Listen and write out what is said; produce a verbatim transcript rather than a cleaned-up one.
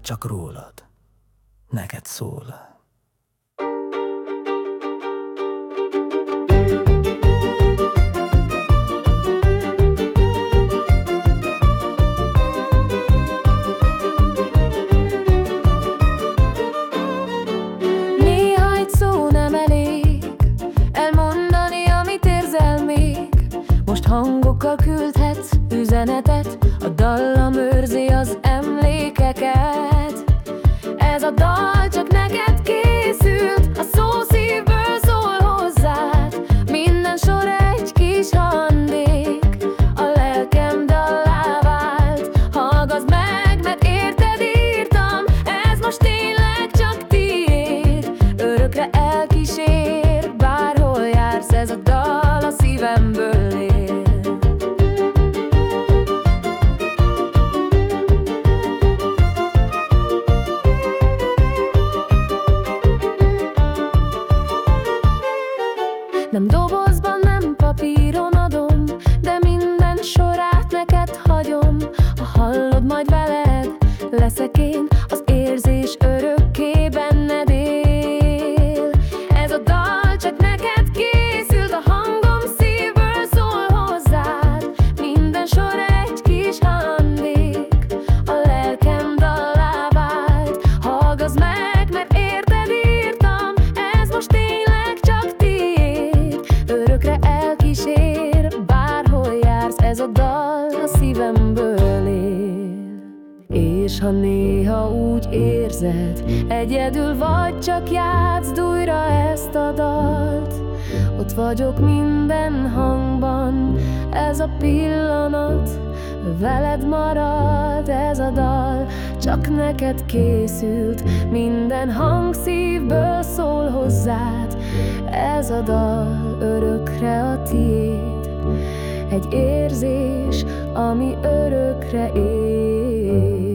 csak rólad, neked szól. Néha egy szó nem elég elmondani, amit érzel még. Most hangokkal küldhetsz üzenetet, a dallam őrzi az emlékeket. Ez a dal csak neked készült, a szó szívből szól hozzád. Minden sor egy kis handék, a lelkem dallá vált. Hallgass meg, mert érted írtam, ez most tényleg csak tiéd. Örökre elkísér, bárhol jársz, ez a dal a szívemből él. Nem dobozban, nem papíron adom, de minden sorát neked hagyom. Ha hallod, majd veled leszek én, az érzés örökké benned él. Ez a dal csak neked készült, a hangom szívből szól hozzád. Minden sor egy kis handék, a lelkem dallá vált. Hallgass meg, mert érted írtam, ez most tényleg csak tiéd. Örökre elkísér, bárhol jársz, ez a dal a szívemből él. És ha néha úgy érzed, egyedül vagy, csak játszd újra ezt a dalt. Ott vagyok minden hangban, ez a pillanat veled marad. Ez a dal csak neked készült, minden hang szívből szól hozzád. Ez a dal örökre a tiéd, egy érzés, ami örökre él.